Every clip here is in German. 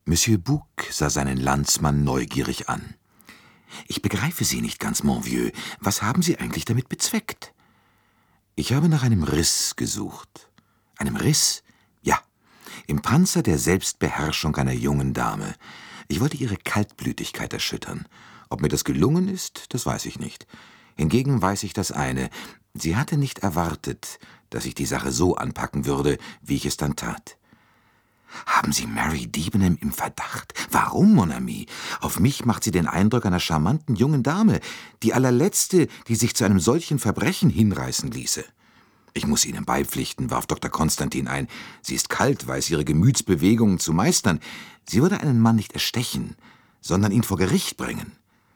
Monsieur Bouc sah seinen Landsmann neugierig an. »Ich begreife Sie nicht ganz, mon vieux. Was haben Sie eigentlich damit bezweckt?« »Ich habe nach einem Riss gesucht.« »Einem Riss?« »Ja, im Panzer der Selbstbeherrschung einer jungen Dame. Ich wollte ihre Kaltblütigkeit erschüttern. Ob mir das gelungen ist, das weiß ich nicht. Hingegen weiß ich das eine: Sie hatte nicht erwartet, dass ich die Sache so anpacken würde, wie ich es dann tat.« »Haben Sie Mary Debenham im Verdacht? Warum, mon ami? Auf mich macht sie den Eindruck einer charmanten jungen Dame, die allerletzte, die sich zu einem solchen Verbrechen hinreißen ließe.« »Ich muss Ihnen beipflichten«, warf Dr. Konstantin ein. »Sie ist kalt, weiß ihre Gemütsbewegungen zu meistern. Sie würde einen Mann nicht erstechen, sondern ihn vor Gericht bringen.«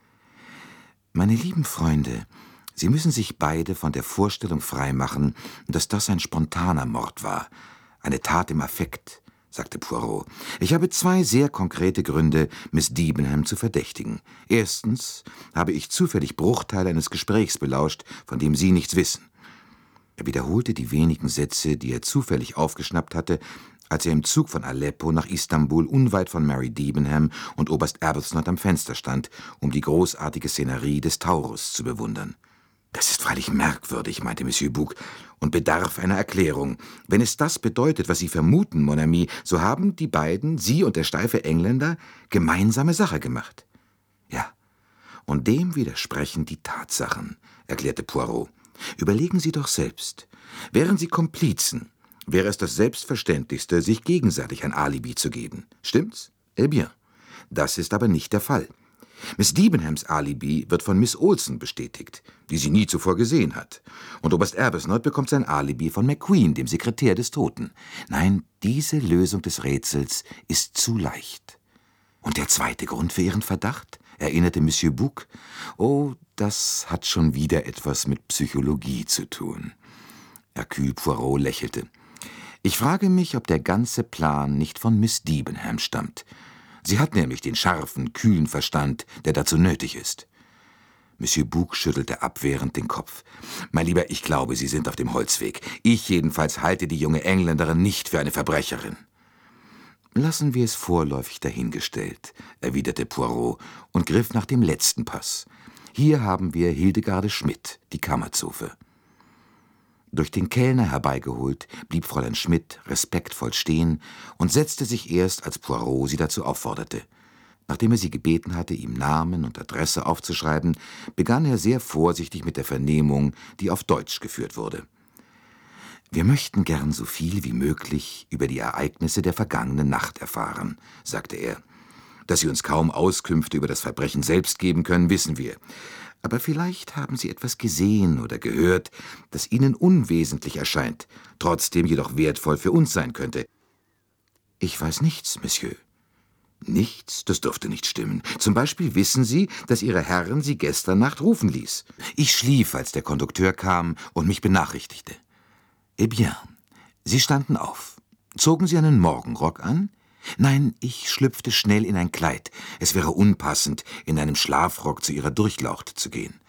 »Meine lieben Freunde, Sie müssen sich beide von der Vorstellung freimachen, dass das ein spontaner Mord war, eine Tat im Affekt«, sagte Poirot. »Ich habe 2 sehr konkrete Gründe, Miss Debenham zu verdächtigen. Erstens habe ich zufällig Bruchteile eines Gesprächs belauscht, von dem Sie nichts wissen.« Er wiederholte die wenigen Sätze, die er zufällig aufgeschnappt hatte, als er im Zug von Aleppo nach Istanbul unweit von Mary Debenham und Oberst Arbuthnot am Fenster stand, um die großartige Szenerie des Taurus zu bewundern. »Das ist freilich merkwürdig«, meinte Monsieur Bouc, »und bedarf einer Erklärung. Wenn es das bedeutet, was Sie vermuten, mon ami, so haben die beiden, Sie und der steife Engländer, gemeinsame Sache gemacht.« »Ja, und dem widersprechen die Tatsachen«, erklärte Poirot. »Überlegen Sie doch selbst. Wären Sie Komplizen, wäre es das Selbstverständlichste, sich gegenseitig ein Alibi zu geben. Stimmt's? Eh bien. Das ist aber nicht der Fall. Miss Debenhams Alibi wird von Miss Olsen bestätigt, die sie nie zuvor gesehen hat. Und Oberst Arbuthnot bekommt sein Alibi von McQueen, dem Sekretär des Toten. Nein, diese Lösung des Rätsels ist zu leicht.« »Und der zweite Grund für Ihren Verdacht?« erinnerte Monsieur Bouc. »Oh, das hat schon wieder etwas mit Psychologie zu tun.« Hercule Poirot lächelte. »Ich frage mich, ob der ganze Plan nicht von Miss Debenham stammt. Sie hat nämlich den scharfen, kühlen Verstand, der dazu nötig ist.« Monsieur Bouc schüttelte abwehrend den Kopf. »Mein Lieber, ich glaube, Sie sind auf dem Holzweg. Ich jedenfalls halte die junge Engländerin nicht für eine Verbrecherin.« »Lassen wir es vorläufig dahingestellt«, erwiderte Poirot und griff nach dem letzten Pass. »Hier haben wir Hildegarde Schmidt, die Kammerzofe.« Durch den Kellner herbeigeholt, blieb Fräulein Schmidt respektvoll stehen und setzte sich erst, als Poirot sie dazu aufforderte. Nachdem er sie gebeten hatte, ihm Namen und Adresse aufzuschreiben, begann er sehr vorsichtig mit der Vernehmung, die auf Deutsch geführt wurde. »Wir möchten gern so viel wie möglich über die Ereignisse der vergangenen Nacht erfahren«, sagte er. »Dass Sie uns kaum Auskünfte über das Verbrechen selbst geben können, wissen wir. Aber vielleicht haben Sie etwas gesehen oder gehört, das Ihnen unwesentlich erscheint, trotzdem jedoch wertvoll für uns sein könnte.« »Ich weiß nichts, Monsieur.« »Nichts? Das dürfte nicht stimmen. Zum Beispiel wissen Sie, dass Ihre Herrin Sie gestern Nacht rufen ließ. Ich schlief, als der Kondukteur kam und mich benachrichtigte.« »Eh bien, Sie standen auf. Zogen Sie einen Morgenrock an?« »Nein, ich schlüpfte schnell in ein Kleid. Es wäre unpassend, in einem Schlafrock zu Ihrer Durchlaucht zu gehen.«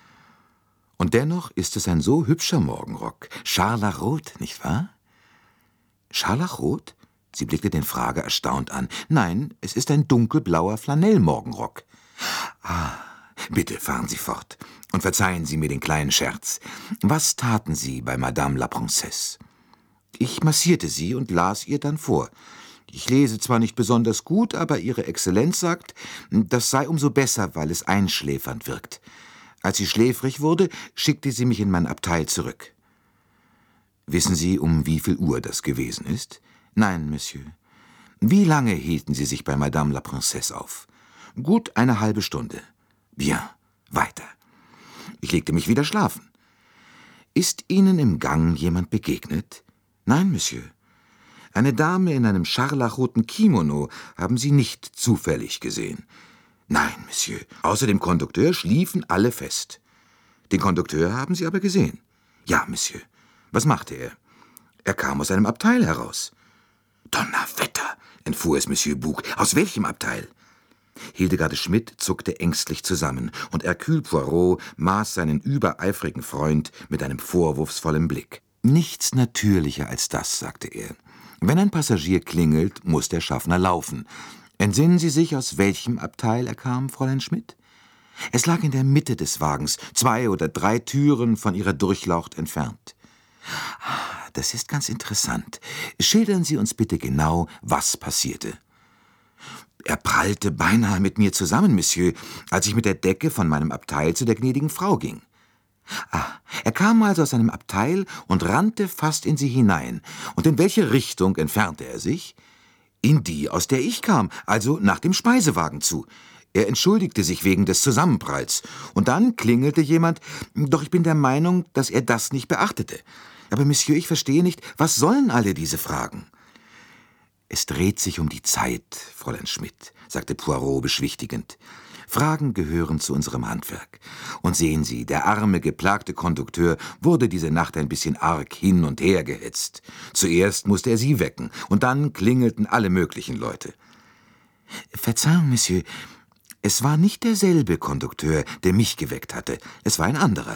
»Und dennoch ist es ein so hübscher Morgenrock. Scharlachrot, nicht wahr?« »Scharlachrot?« Sie blickte den Frager erstaunt an. »Nein, es ist ein dunkelblauer Flanellmorgenrock.« »Ah, bitte fahren Sie fort und verzeihen Sie mir den kleinen Scherz. Was taten Sie bei Madame la Princesse?« »Ich massierte sie und las ihr dann vor. Ich lese zwar nicht besonders gut, aber Ihre Exzellenz sagt, das sei umso besser, weil es einschläfernd wirkt. Als sie schläfrig wurde, schickte sie mich in mein Abteil zurück.« »Wissen Sie, um wie viel Uhr das gewesen ist?« »Nein, Monsieur.« »Wie lange hielten Sie sich bei Madame la Princesse auf?« »Gut eine halbe Stunde.« »Bien, weiter.« »Ich legte mich wieder schlafen.« »Ist Ihnen im Gang jemand begegnet?« »Nein, Monsieur.« »Eine Dame in einem scharlachroten Kimono haben Sie nicht zufällig gesehen?« »Nein, Monsieur. Außer dem Kondukteur schliefen alle fest.« »Den Kondukteur haben Sie aber gesehen?« »Ja, Monsieur.« »Was machte er?« »Er kam aus einem Abteil heraus.« »Donnerwetter«, entfuhr es Monsieur Bouc. »Aus welchem Abteil?« Hildegarde Schmidt zuckte ängstlich zusammen, und Hercule Poirot maß seinen übereifrigen Freund mit einem vorwurfsvollen Blick. »Nichts natürlicher als das«, sagte er. »Wenn ein Passagier klingelt, muss der Schaffner laufen. Entsinnen Sie sich, aus welchem Abteil er kam, Fräulein Schmidt? Es lag in der Mitte des Wagens, 2 oder 3 Türen von Ihrer Durchlaucht entfernt. Das ist ganz interessant. Schildern Sie uns bitte genau, was passierte. Er prallte beinahe mit mir zusammen, Monsieur, als ich mit der Decke von meinem Abteil zu der gnädigen Frau ging. Er kam also aus seinem Abteil und rannte fast in sie hinein. Und in welche Richtung entfernte er sich? In die, aus der ich kam, also nach dem Speisewagen zu. Er entschuldigte sich wegen des Zusammenpralls. Und dann klingelte jemand, doch ich bin der Meinung, dass er das nicht beachtete. Aber Monsieur, ich verstehe nicht, was sollen alle diese Fragen? Es dreht sich um die Zeit, Fräulein Schmidt, sagte Poirot beschwichtigend. Fragen gehören zu unserem Handwerk. Und sehen Sie, der arme, geplagte Kondukteur wurde diese Nacht ein bisschen arg hin und her gehetzt. Zuerst musste er Sie wecken, und dann klingelten alle möglichen Leute. Verzeihung, Monsieur, es war nicht derselbe Kondukteur, der mich geweckt hatte. Es war ein anderer.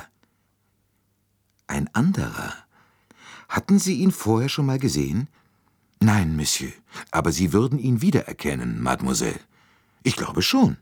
Ein anderer? Hatten Sie ihn vorher schon mal gesehen? Nein, Monsieur, aber Sie würden ihn wiedererkennen, Mademoiselle. Ich glaube schon.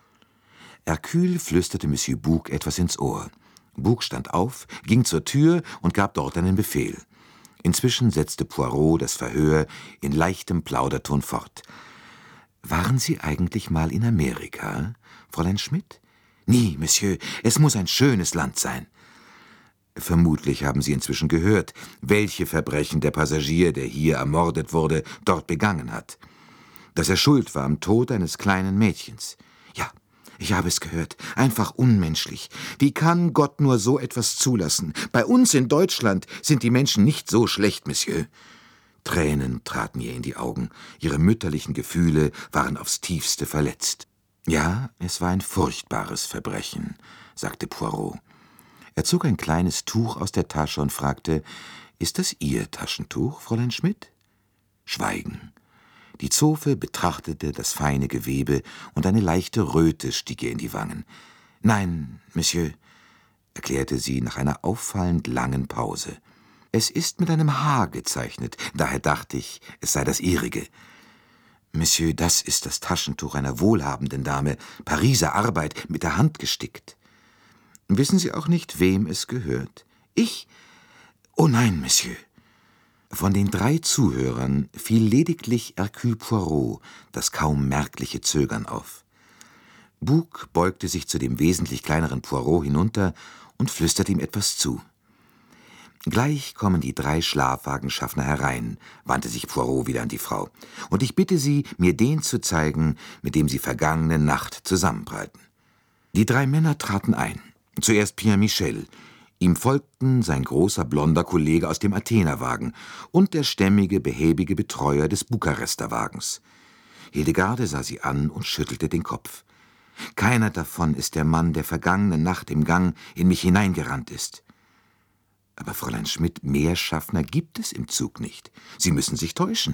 Hercule flüsterte Monsieur Bouc etwas ins Ohr. Bouc stand auf, ging zur Tür und gab dort einen Befehl. Inzwischen setzte Poirot das Verhör in leichtem Plauderton fort. »Waren Sie eigentlich mal in Amerika, Fräulein Schmidt?« »Nie, Monsieur, es muss ein schönes Land sein.« »Vermutlich haben Sie inzwischen gehört, welche Verbrechen der Passagier, der hier ermordet wurde, dort begangen hat. Dass er schuld war am Tod eines kleinen Mädchens. Ja, ich habe es gehört. Einfach unmenschlich. Wie kann Gott nur so etwas zulassen? Bei uns in Deutschland sind die Menschen nicht so schlecht, Monsieur.« Tränen traten ihr in die Augen. Ihre mütterlichen Gefühle waren aufs Tiefste verletzt. »Ja, es war ein furchtbares Verbrechen«, sagte Poirot. Er zog ein kleines Tuch aus der Tasche und fragte, »Ist das Ihr Taschentuch, Fräulein Schmidt?« Schweigen. Die Zofe betrachtete das feine Gewebe, und eine leichte Röte stieg ihr in die Wangen. »Nein, Monsieur«, erklärte sie nach einer auffallend langen Pause. »Es ist mit einem H gezeichnet, daher dachte ich, es sei das Ihrige.« »Monsieur, das ist das Taschentuch einer wohlhabenden Dame, Pariser Arbeit, mit der Hand gestickt.« »Wissen Sie auch nicht, wem es gehört?« »Ich? Oh nein, Monsieur.« Von den 3 Zuhörern fiel lediglich Hercule Poirot das kaum merkliche Zögern auf. Bouc beugte sich zu dem wesentlich kleineren Poirot hinunter und flüsterte ihm etwas zu. »Gleich kommen die 3 Schlafwagenschaffner herein«, wandte sich Poirot wieder an die Frau, »und ich bitte Sie, mir den zu zeigen, mit dem Sie vergangene Nacht zusammenprallten.« Die 3 Männer traten ein. Zuerst Pierre Michel, ihm folgten sein großer blonder Kollege aus dem Athenerwagen und der stämmige, behäbige Betreuer des Bukarester Wagens. Hildegarde sah sie an und schüttelte den Kopf. »Keiner davon ist der Mann, der vergangene Nacht im Gang in mich hineingerannt ist.« »Aber Fräulein Schmidt, mehr Schaffner gibt es im Zug nicht. Sie müssen sich täuschen.«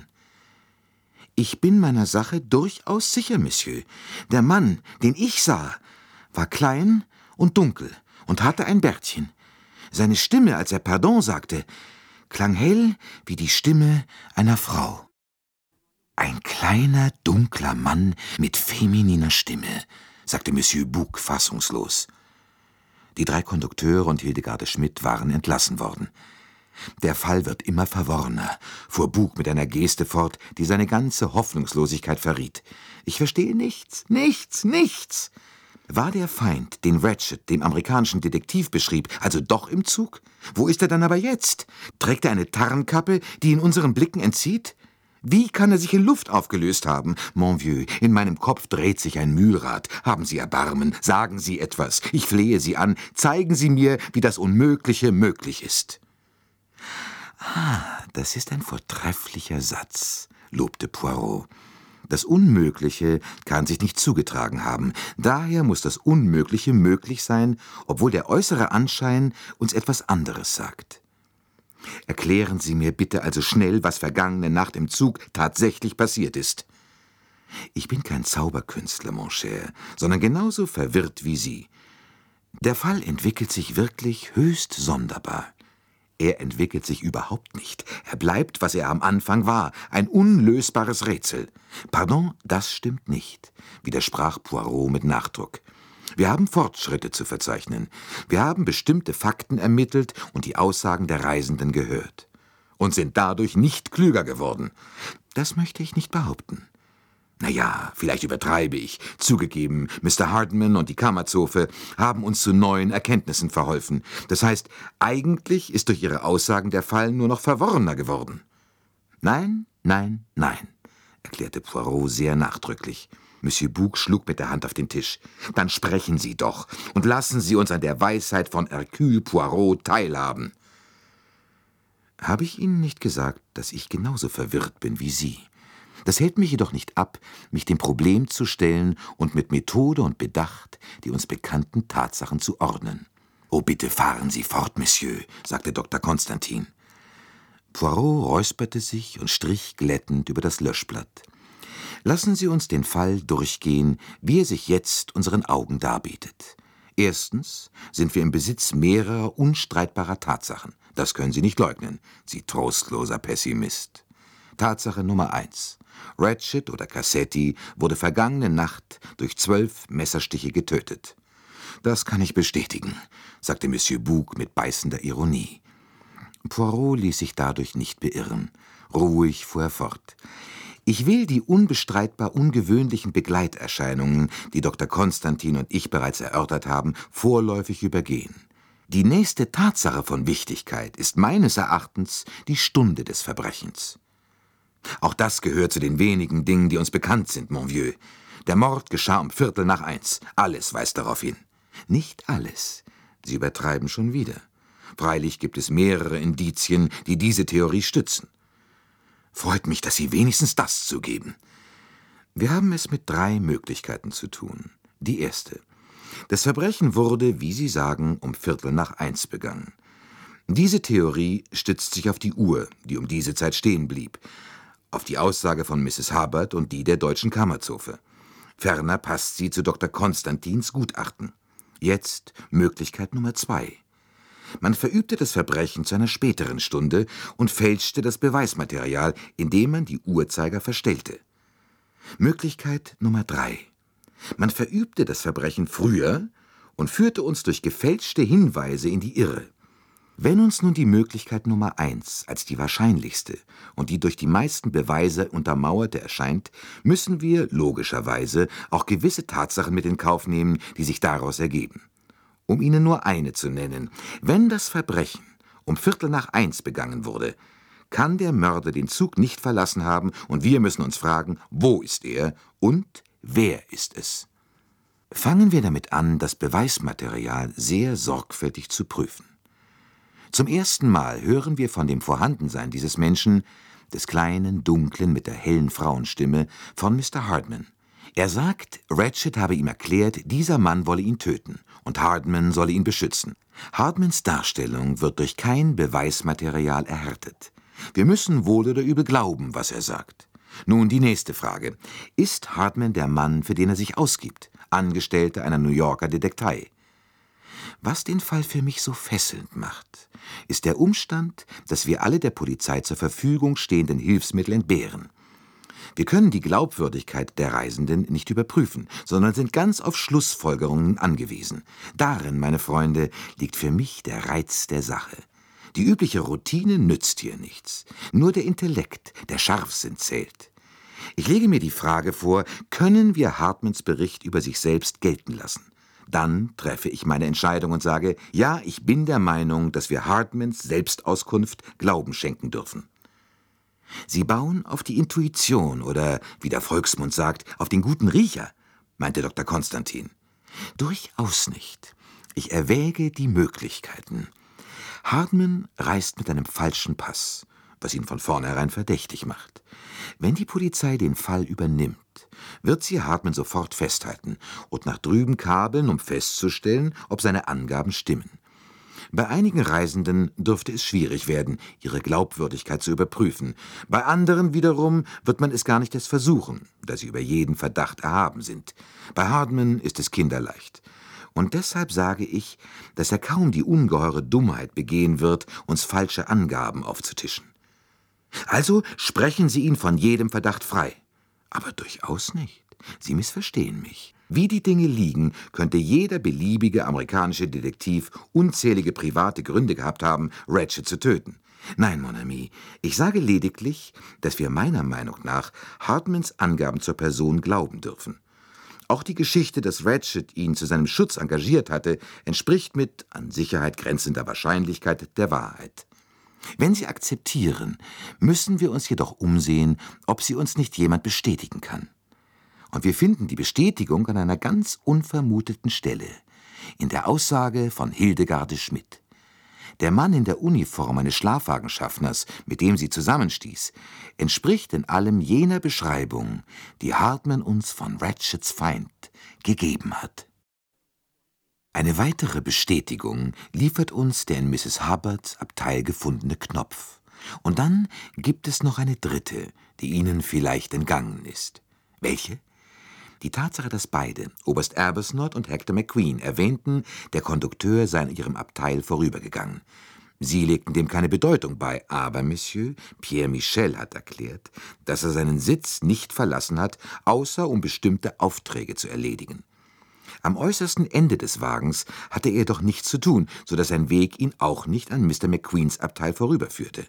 »Ich bin meiner Sache durchaus sicher, Monsieur. Der Mann, den ich sah, war klein und dunkel und hatte ein Bärtchen. Seine Stimme, als er Pardon sagte, klang hell wie die Stimme einer Frau.« »Ein kleiner, dunkler Mann mit femininer Stimme«, sagte Monsieur Bouc fassungslos. Die 3 Kondukteure und Hildegarde Schmidt waren entlassen worden. »Der Fall wird immer verworrener«, fuhr Bouc mit einer Geste fort, die seine ganze Hoffnungslosigkeit verriet. »Ich verstehe nichts, nichts. War der Feind, den Ratchet, dem amerikanischen Detektiv beschrieb, also doch im Zug? Wo ist er dann aber jetzt? Trägt er eine Tarnkappe, die ihn unseren Blicken entzieht? Wie kann er sich in Luft aufgelöst haben? Mon vieux, in meinem Kopf dreht sich ein Mühlrad. Haben Sie Erbarmen, sagen Sie etwas. Ich flehe Sie an, zeigen Sie mir, wie das Unmögliche möglich ist.« »Das ist ein vortrefflicher Satz«, lobte Poirot. »Das Unmögliche kann sich nicht zugetragen haben. Daher muss das Unmögliche möglich sein, obwohl der äußere Anschein uns etwas anderes sagt. Erklären Sie mir bitte also schnell, was vergangene Nacht im Zug tatsächlich passiert ist.« »Ich bin kein Zauberkünstler, mon cher, sondern genauso verwirrt wie Sie. Der Fall entwickelt sich wirklich höchst sonderbar. Er entwickelt sich überhaupt nicht. Er bleibt, was er am Anfang war, ein unlösbares Rätsel. »Pardon, das stimmt nicht«, widersprach Poirot mit Nachdruck. »Wir haben Fortschritte zu verzeichnen. Wir haben bestimmte Fakten ermittelt und die Aussagen der Reisenden gehört. Und sind dadurch nicht klüger geworden. Das möchte ich nicht behaupten. Na ja, vielleicht übertreibe ich. Zugegeben, Mr. Hardman und die Kammerzofe haben uns zu neuen Erkenntnissen verholfen. Das heißt, eigentlich ist durch ihre Aussagen der Fall nur noch verworrener geworden.« »Nein, nein, nein«, erklärte Poirot sehr nachdrücklich. Monsieur Bouc schlug mit der Hand auf den Tisch. »Dann sprechen Sie doch und lassen Sie uns an der Weisheit von Hercule Poirot teilhaben.« »Habe ich Ihnen nicht gesagt, dass ich genauso verwirrt bin wie Sie? Das hält mich jedoch nicht ab, mich dem Problem zu stellen und mit Methode und Bedacht die uns bekannten Tatsachen zu ordnen.« »Oh, bitte fahren Sie fort, Monsieur«, sagte Dr. Constantin. Poirot räusperte sich und strich glättend über das Löschblatt. »Lassen Sie uns den Fall durchgehen, wie er sich jetzt unseren Augen darbietet. Erstens sind wir im Besitz mehrerer unstreitbarer Tatsachen. Das können Sie nicht leugnen, Sie trostloser Pessimist. Tatsache Nummer 1. Ratchet oder Cassetti wurde vergangene Nacht durch 12 Messerstiche getötet.« »Das kann ich bestätigen«, sagte Monsieur Bouc mit beißender Ironie. Poirot ließ sich dadurch nicht beirren. Ruhig fuhr er fort. »Ich will die unbestreitbar ungewöhnlichen Begleiterscheinungen, die Dr. Constantin und ich bereits erörtert haben, vorläufig übergehen. Die nächste Tatsache von Wichtigkeit ist meines Erachtens die Stunde des Verbrechens. Auch das gehört zu den wenigen Dingen, die uns bekannt sind, mon vieux. Der Mord geschah um 1:15. Alles weist darauf hin.« »Nicht alles. Sie übertreiben schon wieder. Freilich gibt es mehrere Indizien, die diese Theorie stützen.« »Freut mich, dass Sie wenigstens das zugeben.« »Wir haben es mit 3 Möglichkeiten zu tun. Die erste. Das Verbrechen wurde, wie Sie sagen, um 1:15 begangen. Diese Theorie stützt sich auf die Uhr, die um diese Zeit stehen blieb, auf die Aussage von Mrs. Hubbard und die der deutschen Kammerzofe. Ferner passt sie zu Dr. Constantins Gutachten. Jetzt Möglichkeit Nummer 2. Man verübte das Verbrechen zu einer späteren Stunde und fälschte das Beweismaterial, indem man die Uhrzeiger verstellte. Möglichkeit Nummer 3. Man verübte das Verbrechen früher und führte uns durch gefälschte Hinweise in die Irre. Wenn uns nun die Möglichkeit Nummer 1 als die wahrscheinlichste und die durch die meisten Beweise untermauerte erscheint, müssen wir logischerweise auch gewisse Tatsachen mit in Kauf nehmen, die sich daraus ergeben. Um Ihnen nur eine zu nennen: Wenn das Verbrechen um 1:15 begangen wurde, kann der Mörder den Zug nicht verlassen haben und wir müssen uns fragen, wo ist er und wer ist es? Fangen wir damit an, das Beweismaterial sehr sorgfältig zu prüfen. Zum ersten Mal hören wir von dem Vorhandensein dieses Menschen, des kleinen, dunklen, mit der hellen Frauenstimme, von Mr. Hardman. Er sagt, Ratchet habe ihm erklärt, dieser Mann wolle ihn töten und Hardman solle ihn beschützen. Hardmans Darstellung wird durch kein Beweismaterial erhärtet. Wir müssen wohl oder übel glauben, was er sagt. Nun die nächste Frage. Ist Hardman der Mann, für den er sich ausgibt, Angestellter einer New Yorker Detektei? Was den Fall für mich so fesselnd macht, ist der Umstand, dass wir alle der Polizei zur Verfügung stehenden Hilfsmittel entbehren. Wir können die Glaubwürdigkeit der Reisenden nicht überprüfen, sondern sind ganz auf Schlussfolgerungen angewiesen. Darin, meine Freunde, liegt für mich der Reiz der Sache. Die übliche Routine nützt hier nichts. Nur der Intellekt, der Scharfsinn zählt. Ich lege mir die Frage vor, können wir Hardmans Bericht über sich selbst gelten lassen? Dann treffe ich meine Entscheidung und sage, ja, ich bin der Meinung, dass wir Hardmans Selbstauskunft Glauben schenken dürfen. Sie bauen auf die Intuition oder, wie der Volksmund sagt, auf den guten Riecher, meinte Dr. Constantin. Durchaus nicht. Ich erwäge die Möglichkeiten. Hardman reist mit einem falschen Pass, was ihn von vornherein verdächtig macht. Wenn die Polizei den Fall übernimmt, wird sie Hardman sofort festhalten und nach drüben kabeln, um festzustellen, ob seine Angaben stimmen. Bei einigen Reisenden dürfte es schwierig werden, ihre Glaubwürdigkeit zu überprüfen. Bei anderen wiederum wird man es gar nicht erst versuchen, da sie über jeden Verdacht erhaben sind. Bei Hardman ist es kinderleicht. Und deshalb sage ich, dass er kaum die ungeheure Dummheit begehen wird, uns falsche Angaben aufzutischen. Also sprechen Sie ihn von jedem Verdacht frei. Aber durchaus nicht. Sie missverstehen mich. Wie die Dinge liegen, könnte jeder beliebige amerikanische Detektiv unzählige private Gründe gehabt haben, Ratchet zu töten. Nein, mon ami, ich sage lediglich, dass wir meiner Meinung nach Hardmans Angaben zur Person glauben dürfen. Auch die Geschichte, dass Ratchet ihn zu seinem Schutz engagiert hatte, entspricht mit an Sicherheit grenzender Wahrscheinlichkeit der Wahrheit. Wenn Sie akzeptieren, müssen wir uns jedoch umsehen, ob sie uns nicht jemand bestätigen kann. Und wir finden die Bestätigung an einer ganz unvermuteten Stelle, in der Aussage von Hildegarde Schmidt. Der Mann in der Uniform eines Schlafwagenschaffners, mit dem sie zusammenstieß, entspricht in allem jener Beschreibung, die Hardman uns von Ratchets Feind gegeben hat. Eine weitere Bestätigung liefert uns der in Mrs. Hubbards Abteil gefundene Knopf. Und dann gibt es noch eine dritte, die Ihnen vielleicht entgangen ist. Welche? Die Tatsache, dass beide, Oberst Arbuthnot und Hector McQueen, erwähnten, der Kondukteur sei an ihrem Abteil vorübergegangen. Sie legten dem keine Bedeutung bei, aber Monsieur Pierre Michel hat erklärt, dass er seinen Sitz nicht verlassen hat, außer um bestimmte Aufträge zu erledigen. Am äußersten Ende des Wagens hatte er jedoch nichts zu tun, so dass sein Weg ihn auch nicht an Mr. McQueens Abteil vorüberführte.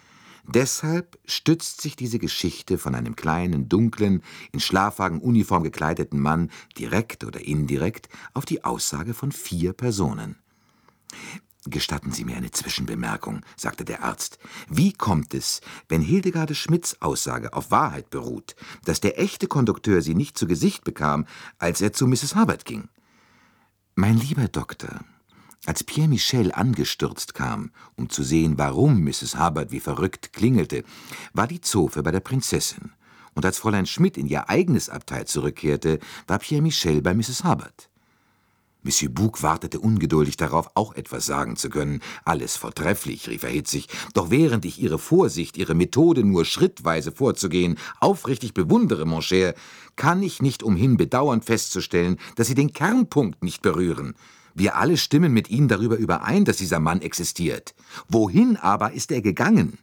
Deshalb stützt sich diese Geschichte von einem kleinen, dunklen, in Schlafwagenuniform gekleideten Mann direkt oder indirekt auf die Aussage von 4 Personen. »Gestatten Sie mir eine Zwischenbemerkung«, sagte der Arzt. »Wie kommt es, wenn Hildegarde Schmidts Aussage auf Wahrheit beruht, dass der echte Kondukteur sie nicht zu Gesicht bekam, als er zu Mrs. Hubbard ging?« »Mein lieber Doktor, als Pierre Michel angestürzt kam, um zu sehen, warum Mrs. Hubbard wie verrückt klingelte, war die Zofe bei der Prinzessin. Und als Fräulein Schmidt in ihr eigenes Abteil zurückkehrte, war Pierre Michel bei Mrs. Hubbard. Monsieur Bouc wartete ungeduldig darauf, auch etwas sagen zu können. »Alles vortrefflich«, rief er hitzig, »doch während ich Ihre Vorsicht, Ihre Methode, nur schrittweise vorzugehen, aufrichtig bewundere, mon cher, kann ich nicht umhin bedauernd festzustellen, dass Sie den Kernpunkt nicht berühren. Wir alle stimmen mit Ihnen darüber überein, dass dieser Mann existiert. Wohin aber ist er gegangen?«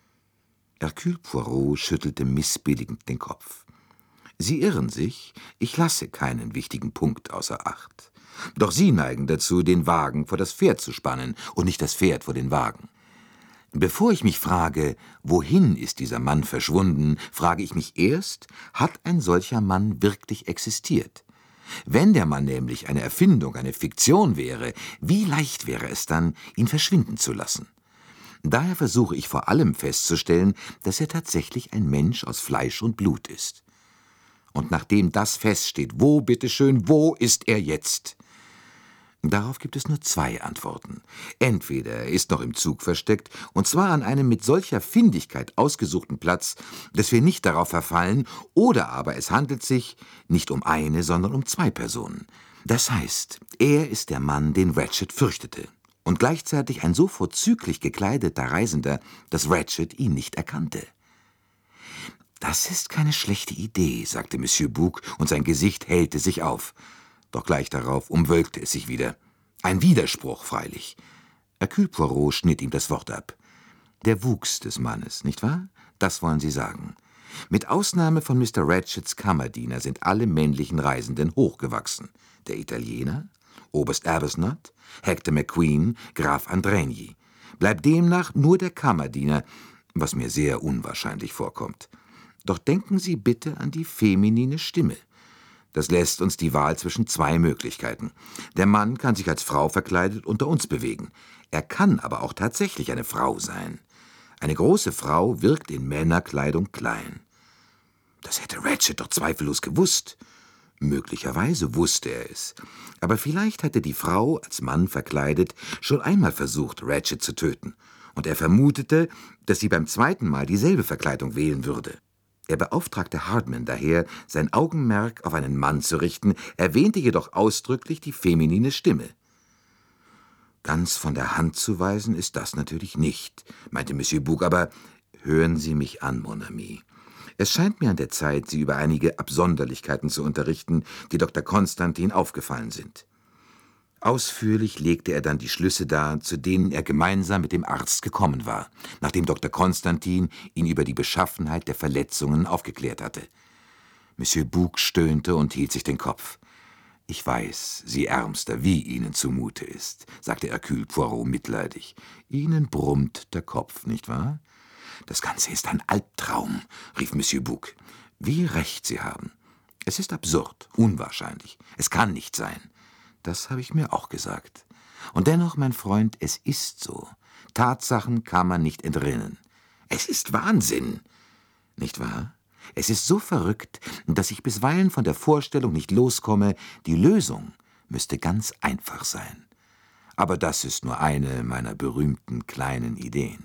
Hercule Poirot schüttelte missbilligend den Kopf. »Sie irren sich, ich lasse keinen wichtigen Punkt außer Acht. Doch Sie neigen dazu, den Wagen vor das Pferd zu spannen und nicht das Pferd vor den Wagen. Bevor ich mich frage, wohin ist dieser Mann verschwunden, frage ich mich erst, hat ein solcher Mann wirklich existiert? Wenn der Mann nämlich eine Erfindung, eine Fiktion wäre, wie leicht wäre es dann, ihn verschwinden zu lassen? Daher versuche ich vor allem festzustellen, dass er tatsächlich ein Mensch aus Fleisch und Blut ist. Und nachdem das feststeht, wo, bitteschön, wo ist er jetzt? Darauf gibt es nur 2 Antworten. Entweder er ist noch im Zug versteckt, und zwar an einem mit solcher Findigkeit ausgesuchten Platz, dass wir nicht darauf verfallen, oder aber es handelt sich nicht um eine, sondern um 2 Personen. Das heißt, er ist der Mann, den Ratchet fürchtete, und gleichzeitig ein so vorzüglich gekleideter Reisender, dass Ratchet ihn nicht erkannte. »Das ist keine schlechte Idee«, sagte Monsieur Bouc, und sein Gesicht hellte sich auf. Doch gleich darauf umwölkte es sich wieder. Ein Widerspruch, freilich. Hercule Poirot schnitt ihm das Wort ab. Der Wuchs des Mannes, nicht wahr? Das wollen Sie sagen. Mit Ausnahme von Mr. Ratchets Kammerdiener sind alle männlichen Reisenden hochgewachsen. Der Italiener, Oberst Arbuthnot, Hector McQueen, Graf Andrigny. Bleibt demnach nur der Kammerdiener, was mir sehr unwahrscheinlich vorkommt. Doch denken Sie bitte an die feminine Stimme. Das lässt uns die Wahl zwischen 2 Möglichkeiten. Der Mann kann sich als Frau verkleidet unter uns bewegen. Er kann aber auch tatsächlich eine Frau sein. Eine große Frau wirkt in Männerkleidung klein. Das hätte Ratchet doch zweifellos gewusst. Möglicherweise wusste er es. Aber vielleicht hatte die Frau, als Mann verkleidet, schon einmal versucht, Ratchet zu töten. Und er vermutete, dass sie beim 2. Mal dieselbe Verkleidung wählen würde. Er beauftragte Hardman daher, sein Augenmerk auf einen Mann zu richten, erwähnte jedoch ausdrücklich die feminine Stimme. »Ganz von der Hand zu weisen ist das natürlich nicht«, meinte Monsieur Bouc, »aber hören Sie mich an, mon ami. Es scheint mir an der Zeit, Sie über einige Absonderlichkeiten zu unterrichten, die Dr. Konstantin aufgefallen sind.« Ausführlich legte er dann die Schlüsse dar, zu denen er gemeinsam mit dem Arzt gekommen war, nachdem Dr. Konstantin ihn über die Beschaffenheit der Verletzungen aufgeklärt hatte. Monsieur Bouc stöhnte und hielt sich den Kopf. »Ich weiß, Sie Ärmster, wie Ihnen zumute ist«, sagte Hercule Poirot mitleidig. »Ihnen brummt der Kopf, nicht wahr?« »Das Ganze ist ein Albtraum«, rief Monsieur Bouc. »Wie recht Sie haben. Es ist absurd, unwahrscheinlich. Es kann nicht sein. Das habe ich mir auch gesagt. Und dennoch, mein Freund, es ist so. Tatsachen kann man nicht entrinnen. Es ist Wahnsinn, nicht wahr? Es ist so verrückt, dass ich bisweilen von der Vorstellung nicht loskomme, die Lösung müsste ganz einfach sein. Aber das ist nur eine meiner berühmten kleinen Ideen.«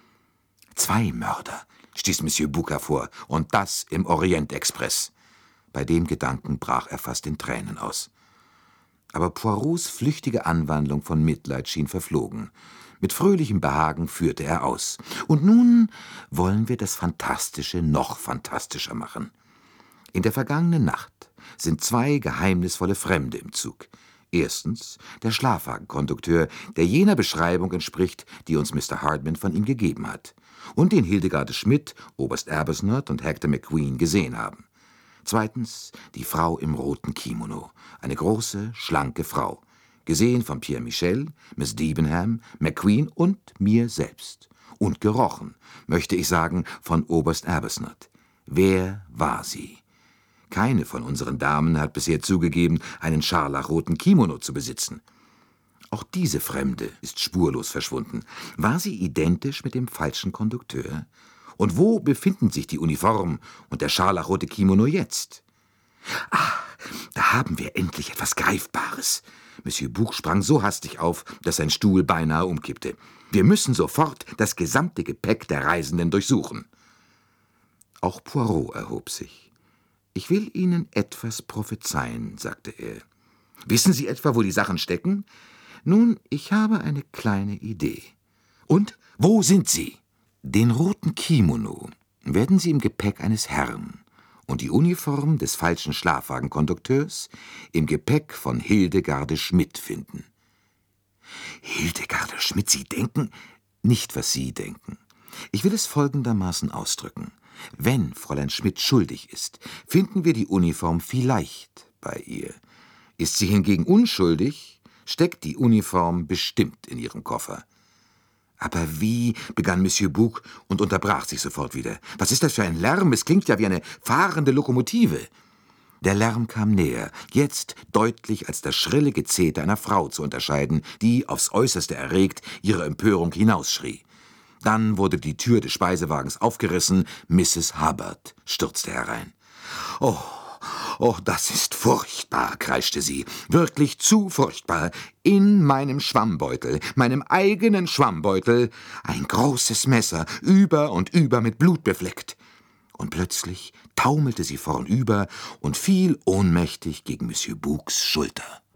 »2 Mörder«, stieß Monsieur Bouc hervor, »und das im Orient-Express.« Bei dem Gedanken brach er fast in Tränen aus. Aber Poirots flüchtige Anwandlung von Mitleid schien verflogen. Mit fröhlichem Behagen führte er aus. »Und nun wollen wir das Fantastische noch fantastischer machen. In der vergangenen Nacht sind 2 geheimnisvolle Fremde im Zug. Erstens der Schlafwagenkondukteur, der jener Beschreibung entspricht, die uns Mr. Hardman von ihm gegeben hat, und den Hildegarde Schmidt, Oberst Arbuthnot und Hector McQueen gesehen haben. Zweitens die Frau im roten Kimono, eine große, schlanke Frau, gesehen von Pierre Michel, Miss Debenham, McQueen und mir selbst. Und gerochen, möchte ich sagen, von Oberst Arbuthnot. Wer war sie? Keine von unseren Damen hat bisher zugegeben, einen scharlachroten Kimono zu besitzen. Auch diese Fremde ist spurlos verschwunden. War sie identisch mit dem falschen Kondukteur? Und wo befinden sich die Uniform und der scharlachrote Kimono jetzt? »Ah, da haben wir endlich etwas Greifbares.« Monsieur Bouc sprang so hastig auf, dass sein Stuhl beinahe umkippte. »Wir müssen sofort das gesamte Gepäck der Reisenden durchsuchen.« Auch Poirot erhob sich. »Ich will Ihnen etwas prophezeien«, sagte er. »Wissen Sie etwa, wo die Sachen stecken? Nun, ich habe eine kleine Idee.« »Und wo sind sie?« »Den roten Kimono werden Sie im Gepäck eines Herrn und die Uniform des falschen Schlafwagenkondukteurs im Gepäck von Hildegarde Schmidt finden.« »Hildegarde Schmidt, Sie denken?« »Nicht, was Sie denken. Ich will es folgendermaßen ausdrücken. Wenn Fräulein Schmidt schuldig ist, finden wir die Uniform vielleicht bei ihr. Ist sie hingegen unschuldig, steckt die Uniform bestimmt in ihrem Koffer.« »Aber wie?« begann Monsieur Bouc und unterbrach sich sofort wieder. »Was ist das für ein Lärm? Es klingt ja wie eine fahrende Lokomotive.« Der Lärm kam näher, jetzt deutlich als das schrille Gezeter einer Frau zu unterscheiden, die, aufs Äußerste erregt, ihre Empörung hinausschrie. Dann wurde die Tür des Speisewagens aufgerissen, Mrs. Hubbard stürzte herein. »Oh, das ist furchtbar«, kreischte sie, »wirklich zu furchtbar. In meinem Schwammbeutel, meinem eigenen Schwammbeutel, ein großes Messer, über und über mit Blut befleckt.« Und plötzlich taumelte sie vornüber und fiel ohnmächtig gegen Monsieur Boucs Schulter.